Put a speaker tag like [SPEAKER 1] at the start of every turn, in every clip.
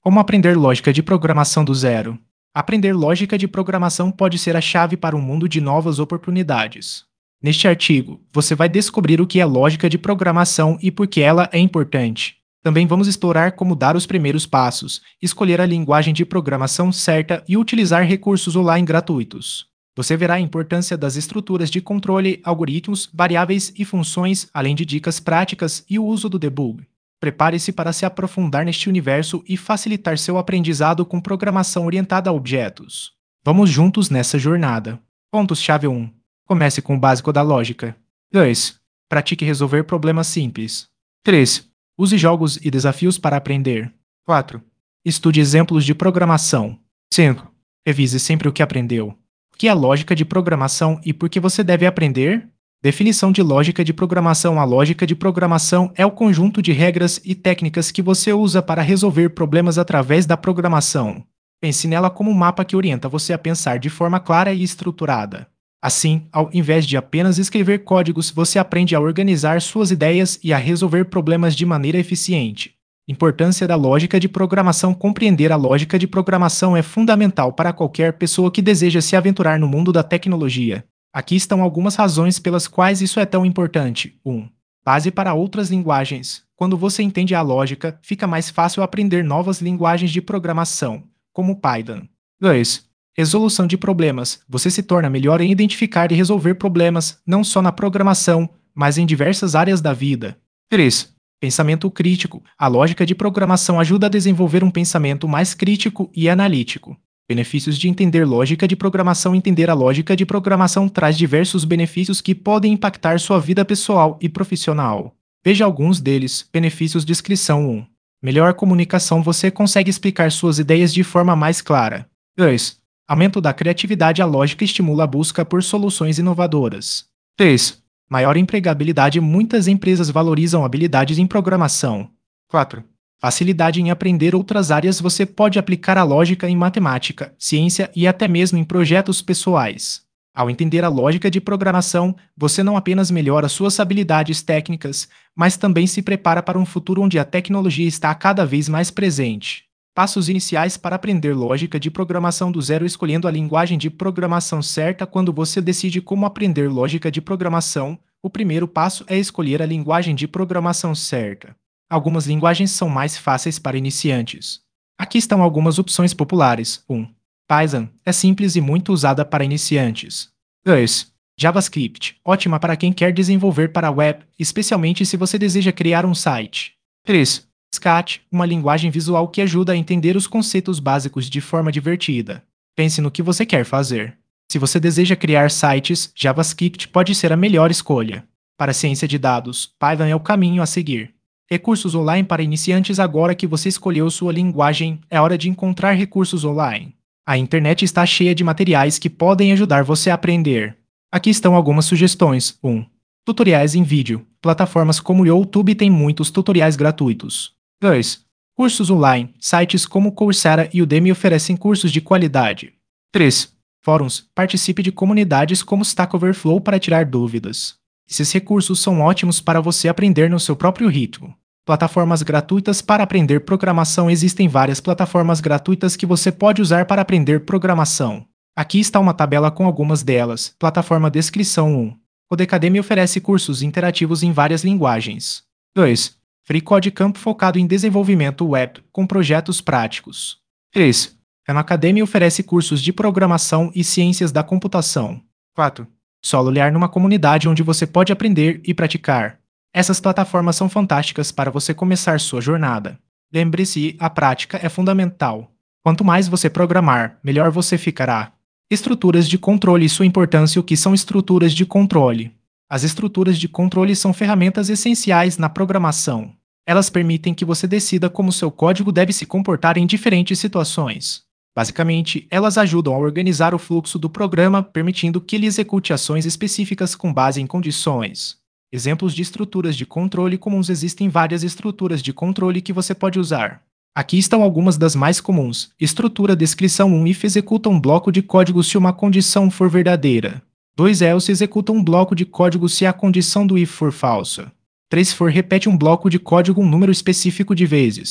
[SPEAKER 1] Como aprender lógica de programação do zero? Aprender lógica de programação pode ser a chave para um mundo de novas oportunidades. Neste artigo, você vai descobrir o que é lógica de programação e por que ela é importante. Também vamos explorar como dar os primeiros passos, escolher a linguagem de programação certa e utilizar recursos online gratuitos. Você verá a importância das estruturas de controle, algoritmos, variáveis e funções, além de dicas práticas e o uso do debug. Prepare-se para se aprofundar neste universo e facilitar seu aprendizado com programação orientada a objetos. Vamos juntos nessa jornada. Pontos-chave 1. Comece com o básico da lógica. 2. Pratique resolver problemas simples. 3. Use jogos e desafios para aprender. 4. Estude exemplos de programação. 5. Revise sempre o que aprendeu. O que é lógica de programação e por que você deve aprender? Definição de lógica de programação. A lógica de programação é o conjunto de regras e técnicas que você usa para resolver problemas através da programação. Pense nela como um mapa que orienta você a pensar de forma clara e estruturada. Assim, ao invés de apenas escrever códigos, você aprende a organizar suas ideias e a resolver problemas de maneira eficiente. Importância da lógica de programação. Compreender a lógica de programação é fundamental para qualquer pessoa que deseja se aventurar no mundo da tecnologia. Aqui estão algumas razões pelas quais isso é tão importante. 1. Base para outras linguagens. Quando você entende a lógica, fica mais fácil aprender novas linguagens de programação, como Python. 2. Resolução de problemas. Você se torna melhor em identificar e resolver problemas, não só na programação, mas em diversas áreas da vida. 3. Pensamento crítico. A lógica de programação ajuda a desenvolver um pensamento mais crítico e analítico. Benefícios de entender lógica de programação. Entender a lógica de programação traz diversos benefícios que podem impactar sua vida pessoal e profissional. Veja alguns deles. Benefícios. Descrição 1. Melhor comunicação. Você consegue explicar suas ideias de forma mais clara. 2. Aumento da criatividade. A lógica estimula a busca por soluções inovadoras. 3. Maior empregabilidade. Muitas empresas valorizam habilidades em programação. 4. Facilidade em aprender outras áreas. Você pode aplicar a lógica em matemática, ciência e até mesmo em projetos pessoais. Ao entender a lógica de programação, você não apenas melhora suas habilidades técnicas, mas também se prepara para um futuro onde a tecnologia está cada vez mais presente. Passos iniciais para aprender lógica de programação do zero. Escolhendo a linguagem de programação certa. Quando você decide como aprender lógica de programação, o primeiro passo é escolher a linguagem de programação certa. Algumas linguagens são mais fáceis para iniciantes. Aqui estão algumas opções populares. 1. Python é simples e muito usada para iniciantes. 2. JavaScript, ótima para quem quer desenvolver para a web, especialmente se você deseja criar um site. 3. Scratch, uma linguagem visual que ajuda a entender os conceitos básicos de forma divertida. Pense no que você quer fazer. Se você deseja criar sites, JavaScript pode ser a melhor escolha. Para ciência de dados, Python é o caminho a seguir. Recursos online para iniciantes. Agora que você escolheu sua linguagem, é hora de encontrar recursos online. A internet está cheia de materiais que podem ajudar você a aprender. Aqui estão algumas sugestões. 1. Tutoriais em vídeo. Plataformas como o YouTube têm muitos tutoriais gratuitos. 2. Cursos online. Sites como Coursera e Udemy oferecem cursos de qualidade. 3. Fóruns. Participe de comunidades como Stack Overflow para tirar dúvidas. Esses recursos são ótimos para você aprender no seu próprio ritmo. Plataformas gratuitas para aprender programação. Existem várias plataformas gratuitas que você pode usar para aprender programação. Aqui está uma tabela com algumas delas. Plataforma. Descrição 1. Codecademy oferece cursos interativos em várias linguagens. 2. FreeCodeCamp, focado em desenvolvimento web, com projetos práticos. 3. Khan Academy oferece cursos de programação e ciências da computação. 4. Solelearn, numa comunidade onde você pode aprender e praticar. Essas plataformas são fantásticas para você começar sua jornada. Lembre-se, a prática é fundamental. Quanto mais você programar, melhor você ficará. Estruturas de controle e sua importância. O que são estruturas de controle? As estruturas de controle são ferramentas essenciais na programação. Elas permitem que você decida como seu código deve se comportar em diferentes situações. Basicamente, elas ajudam a organizar o fluxo do programa, permitindo que ele execute ações específicas com base em condições. Exemplos de estruturas de controle comuns. Existem várias estruturas de controle que você pode usar. Aqui estão algumas das mais comuns. Estrutura. Descrição 1. If executa um bloco de código se uma condição for verdadeira. 2. Else executa um bloco de código se a condição do if for falsa. 3. For repete um bloco de código um número específico de vezes.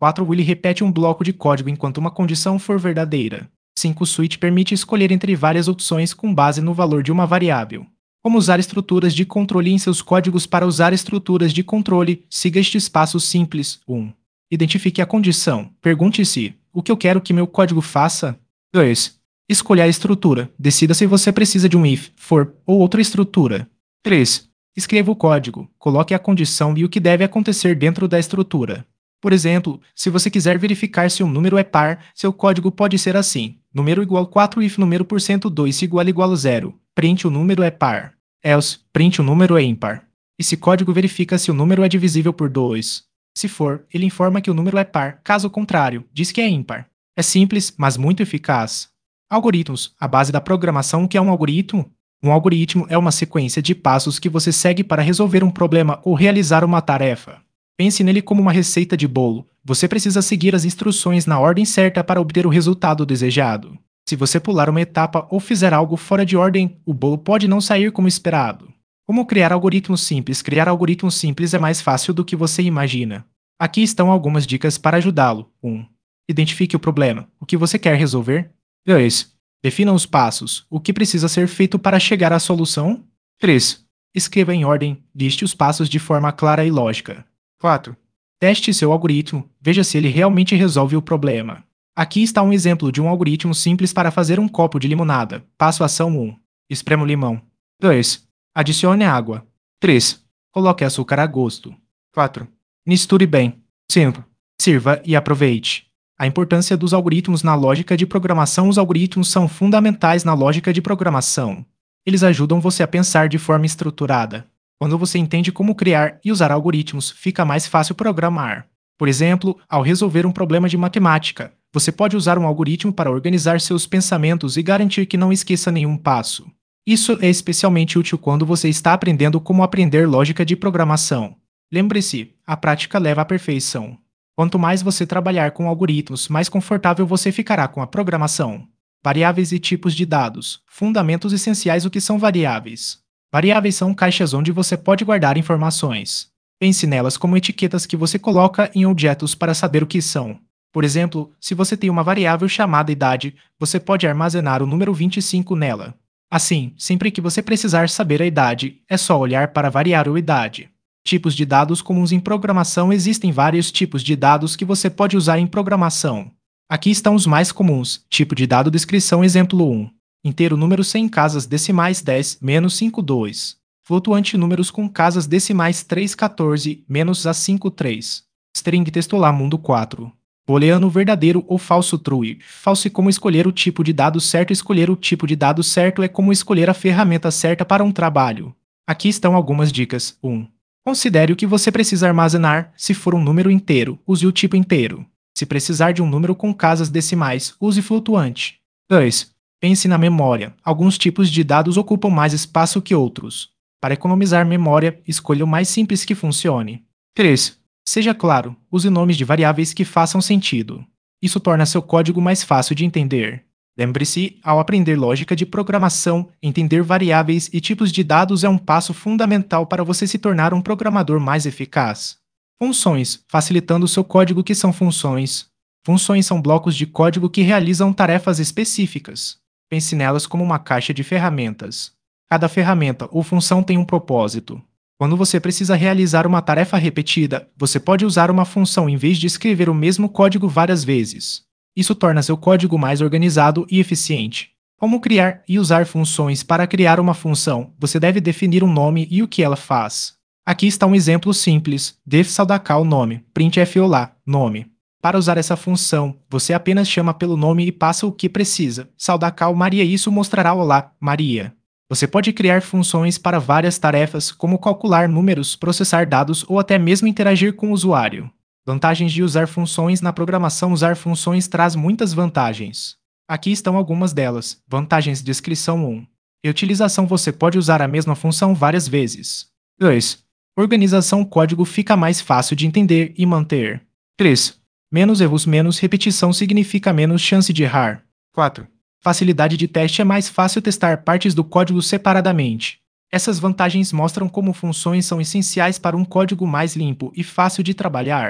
[SPEAKER 1] 4. Ele repete um bloco de código enquanto uma condição for verdadeira. 5. Switch permite escolher entre várias opções com base no valor de uma variável. Como usar estruturas de controle em seus códigos? Para usar estruturas de controle, siga estes passos simples. 1. Identifique a condição. Pergunte-se: o que eu quero que meu código faça? 2. Escolha a estrutura. Decida se você precisa de um if, for ou outra estrutura. 3. Escreva o código. Coloque a condição e o que deve acontecer dentro da estrutura. Por exemplo, se você quiser verificar se um número é par, seu código pode ser assim: número igual 4 if número %2 igual 0. Print o número é par. Else, print o número é ímpar. Esse código verifica se o número é divisível por 2. Se for, ele informa que o número é par, caso contrário, diz que é ímpar. É simples, mas muito eficaz. Algoritmos, a base da programação. O que é um algoritmo? Um algoritmo é uma sequência de passos que você segue para resolver um problema ou realizar uma tarefa. Pense nele como uma receita de bolo. Você precisa seguir as instruções na ordem certa para obter o resultado desejado. Se você pular uma etapa ou fizer algo fora de ordem, o bolo pode não sair como esperado. Como criar algoritmos simples? Criar algoritmos simples é mais fácil do que você imagina. Aqui estão algumas dicas para ajudá-lo. 1. Identifique o problema. O que você quer resolver? 2. Defina os passos. O que precisa ser feito para chegar à solução? 3. Escreva em ordem. Liste os passos de forma clara e lógica. 4. Teste seu algoritmo. Veja se ele realmente resolve o problema. Aqui está um exemplo de um algoritmo simples para fazer um copo de limonada. Passo ação 1. Esprema o limão. 2. Adicione água. 3. Coloque açúcar a gosto. 4. Misture bem. 5. Sirva e aproveite. A importância dos algoritmos na lógica de programação. Os algoritmos são fundamentais na lógica de programação. Eles ajudam você a pensar de forma estruturada. Quando você entende como criar e usar algoritmos, fica mais fácil programar. Por exemplo, ao resolver um problema de matemática, você pode usar um algoritmo para organizar seus pensamentos e garantir que não esqueça nenhum passo. Isso é especialmente útil quando você está aprendendo como aprender lógica de programação. Lembre-se, a prática leva à perfeição. Quanto mais você trabalhar com algoritmos, mais confortável você ficará com a programação. Variáveis e tipos de dados. Fundamentos essenciais. O que são variáveis? Variáveis são caixas onde você pode guardar informações. Pense nelas como etiquetas que você coloca em objetos para saber o que são. Por exemplo, se você tem uma variável chamada idade, você pode armazenar o número 25 nela. Assim, sempre que você precisar saber a idade, é só olhar para a variável idade. Tipos de dados comuns em programação. Existem vários tipos de dados que você pode usar em programação. Aqui estão os mais comuns. Tipo de dado. Descrição. Exemplo 1. Inteiro, número sem casas decimais 10, menos 5, 2. Flutuante, números com casas decimais 3, 14, menos a 5, 3. String textual, mundo 4. Booleano, verdadeiro ou falso. True. False. Como escolher o tipo de dado certo. Escolher o tipo de dado certo é como escolher a ferramenta certa para um trabalho. Aqui estão algumas dicas. 1. Considere o que você precisa armazenar. Se for um número inteiro, use o tipo inteiro. Se precisar de um número com casas decimais, use flutuante. 2. Pense na memória. Alguns tipos de dados ocupam mais espaço que outros. Para economizar memória, escolha o mais simples que funcione. 3. Seja claro, use nomes de variáveis que façam sentido. Isso torna seu código mais fácil de entender. Lembre-se, ao aprender lógica de programação, entender variáveis e tipos de dados é um passo fundamental para você se tornar um programador mais eficaz. Funções, facilitando seu código. O que são funções? Funções são blocos de código que realizam tarefas específicas. Pense nelas como uma caixa de ferramentas. Cada ferramenta ou função tem um propósito. Quando você precisa realizar uma tarefa repetida, você pode usar uma função em vez de escrever o mesmo código várias vezes. Isso torna seu código mais organizado e eficiente. Como criar e usar funções? Para criar uma função, você deve definir um nome e o que ela faz. Aqui está um exemplo simples. Def saudacal nome, printf olá, nome. Para usar essa função, você apenas chama pelo nome e passa o que precisa. Saudacal Maria. Isso mostrará olá, Maria. Você pode criar funções para várias tarefas, como calcular números, processar dados ou até mesmo interagir com o usuário. Vantagens de usar funções na programação. Usar funções traz muitas vantagens. Aqui estão algumas delas. Vantagens. Descrição 1. Reutilização. Você pode usar a mesma função várias vezes. 2. Organização. O código fica mais fácil de entender e manter. 3. Menos erros. Menos repetição significa menos chance de errar. 4. Facilidade de teste. É mais fácil testar partes do código separadamente. Essas vantagens mostram como funções são essenciais para um código mais limpo e fácil de trabalhar.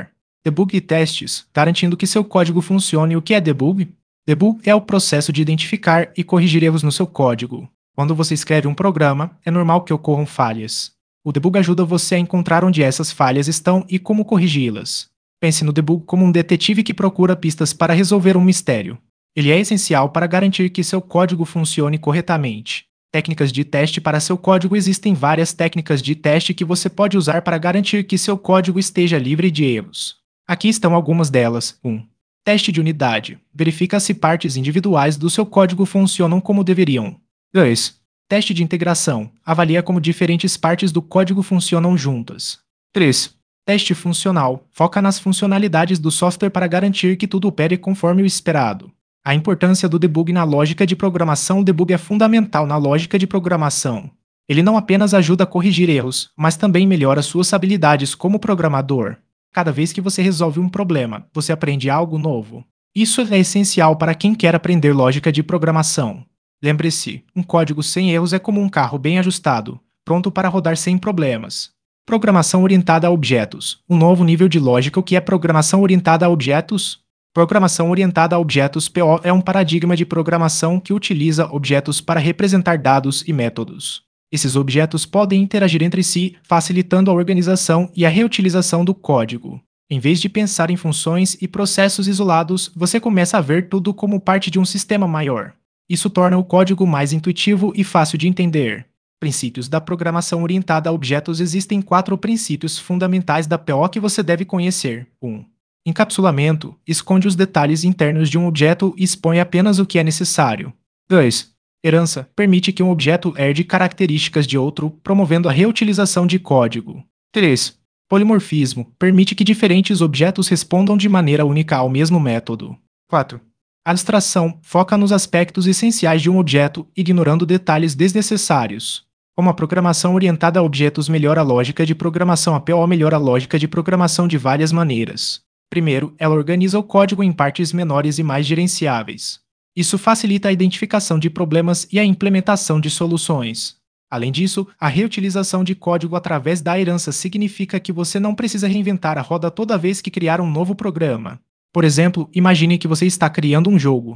[SPEAKER 1] Debug e testes, garantindo que seu código funcione. O que é debug? Debug é o processo de identificar e corrigir erros no seu código. Quando você escreve um programa, é normal que ocorram falhas. O debug ajuda você a encontrar onde essas falhas estão e como corrigi-las. Pense no debug como um detetive que procura pistas para resolver um mistério. Ele é essencial para garantir que seu código funcione corretamente. Técnicas de teste para seu código. Existem várias técnicas de teste que você pode usar para garantir que seu código esteja livre de erros. Aqui estão algumas delas. 1. Teste de unidade. Verifica se partes individuais do seu código funcionam como deveriam. 2. Teste de integração. Avalia como diferentes partes do código funcionam juntas. 3. Teste funcional. Foca nas funcionalidades do software para garantir que tudo opere conforme o esperado. A importância do debug na lógica de programação. O debug é fundamental na lógica de programação. Ele não apenas ajuda a corrigir erros, mas também melhora suas habilidades como programador. Cada vez que você resolve um problema, você aprende algo novo. Isso é essencial para quem quer aprender lógica de programação. Lembre-se, um código sem erros é como um carro bem ajustado, pronto para rodar sem problemas. Programação orientada a objetos. Um novo nível de lógica. O que é programação orientada a objetos? Programação orientada a objetos (PO) é um paradigma de programação que utiliza objetos para representar dados e métodos. Esses objetos podem interagir entre si, facilitando a organização e a reutilização do código. Em vez de pensar em funções e processos isolados, você começa a ver tudo como parte de um sistema maior. Isso torna o código mais intuitivo e fácil de entender. Princípios da programação orientada a objetos. Existem 4 princípios fundamentais da PO que você deve conhecer. 1. Encapsulamento. Esconde os detalhes internos de um objeto e expõe apenas o que é necessário. 2. Herança. Permite que um objeto herde características de outro, promovendo a reutilização de código. 3. Polimorfismo. Permite que diferentes objetos respondam de maneira única ao mesmo método. 4. Abstração. Foca nos aspectos essenciais de um objeto, ignorando detalhes desnecessários. Como a programação orientada a objetos melhora a lógica de programação. A PO melhora a lógica de programação de várias maneiras. Primeiro, ela organiza o código em partes menores e mais gerenciáveis. Isso facilita a identificação de problemas e a implementação de soluções. Além disso, a reutilização de código através da herança significa que você não precisa reinventar a roda toda vez que criar um novo programa. Por exemplo, imagine que você está criando um jogo.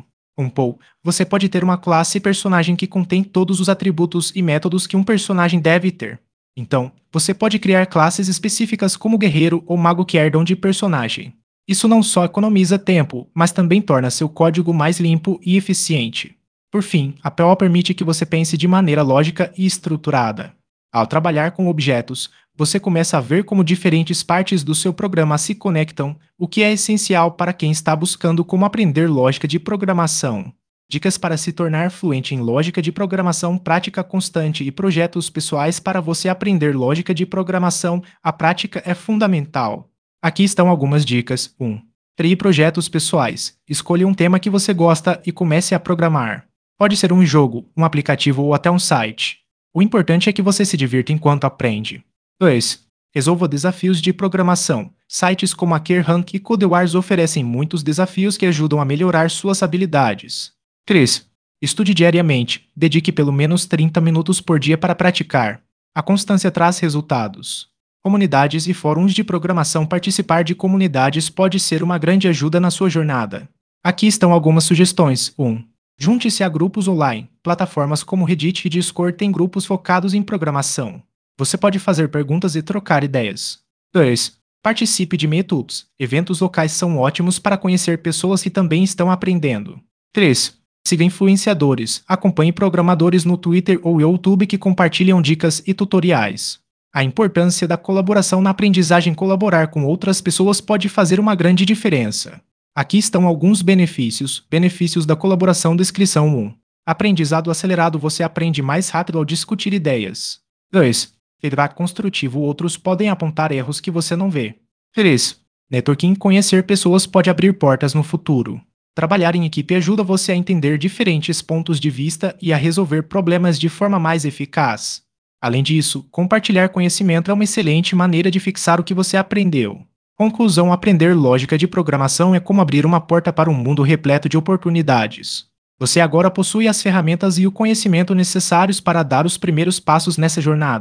[SPEAKER 1] Você pode ter uma classe e personagem que contém todos os atributos e métodos que um personagem deve ter. Então, você pode criar classes específicas como guerreiro ou mago que herdam de personagem. Isso não só economiza tempo, mas também torna seu código mais limpo e eficiente. Por fim, a PO permite que você pense de maneira lógica e estruturada. Ao trabalhar com objetos, você começa a ver como diferentes partes do seu programa se conectam, o que é essencial para quem está buscando como aprender lógica de programação. Dicas para se tornar fluente em lógica de programação. Prática constante e projetos pessoais para você aprender lógica de programação. A prática é fundamental. Aqui estão algumas dicas. 1. Crie projetos pessoais. Escolha um tema que você gosta e comece a programar. Pode ser um jogo, um aplicativo ou até um site. O importante é que você se divirta enquanto aprende. 2. Resolva desafios de programação. Sites como a Kerrang e Codewars oferecem muitos desafios que ajudam a melhorar suas habilidades. 3. Estude diariamente. Dedique pelo menos 30 minutos por dia para praticar. A constância traz resultados. Comunidades e fóruns de programação. Participar de comunidades pode ser uma grande ajuda na sua jornada. Aqui estão algumas sugestões. 1. Junte-se a grupos online. Plataformas como Reddit e Discord têm grupos focados em programação. Você pode fazer perguntas e trocar ideias. 2. Participe de meetups. Eventos locais são ótimos para conhecer pessoas que também estão aprendendo. 3. Siga influenciadores. Acompanhe programadores no Twitter ou YouTube que compartilham dicas e tutoriais. A importância da colaboração na aprendizagem. Colaborar com outras pessoas pode fazer uma grande diferença. Aqui estão alguns benefícios. Benefícios da colaboração. Descrição 1. Aprendizado acelerado. Você aprende mais rápido ao discutir ideias. 2. Feedback construtivo. Outros podem apontar erros que você não vê. 3. Networking. Conhecer pessoas pode abrir portas no futuro. Trabalhar em equipe ajuda você a entender diferentes pontos de vista e a resolver problemas de forma mais eficaz. Além disso, compartilhar conhecimento é uma excelente maneira de fixar o que você aprendeu. Conclusão: aprender lógica de programação é como abrir uma porta para um mundo repleto de oportunidades. Você agora possui as ferramentas e o conhecimento necessários para dar os primeiros passos nessa jornada.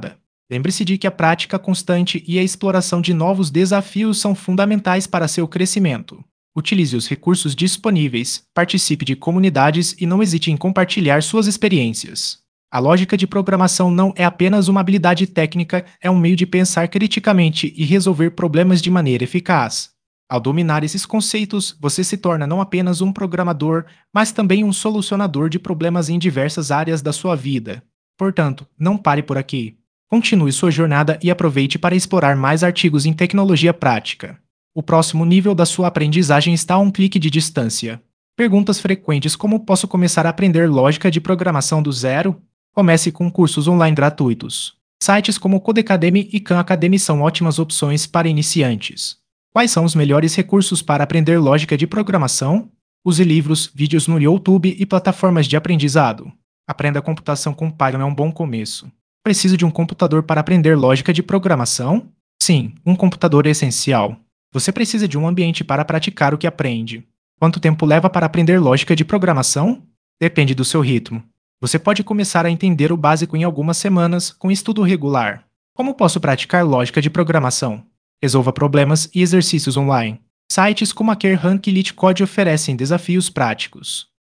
[SPEAKER 1] Lembre-se de que a prática constante e a exploração de novos desafios são fundamentais para seu crescimento. Utilize os recursos disponíveis, participe de comunidades e não hesite em compartilhar suas experiências. A lógica de programação não é apenas uma habilidade técnica, é um meio de pensar criticamente e resolver problemas de maneira eficaz. Ao dominar esses conceitos, você se torna não apenas um programador, mas também um solucionador de problemas em diversas áreas da sua vida. Portanto, não pare por aqui. Continue sua jornada e aproveite para explorar mais artigos em tecnologia prática. O próximo nível da sua aprendizagem está a um clique de distância. Perguntas frequentes como posso começar a aprender lógica de programação do zero? Comece com cursos online gratuitos. Sites como Codecademy e Khan Academy são ótimas opções para iniciantes. Quais são os melhores recursos para aprender lógica de programação? Use livros, vídeos no YouTube e plataformas de aprendizado. Aprenda computação com Python é um bom começo. Precisa de um computador para aprender lógica de programação? Sim, um computador é essencial. Você precisa de um ambiente para praticar o que aprende. Quanto tempo leva para aprender lógica de programação? Depende do seu ritmo. Você pode começar a entender o básico em algumas semanas, com estudo regular. Como posso praticar lógica de programação? Resolva problemas e exercícios online. Sites como a Kerrang e LeetCode oferecem desafios práticos.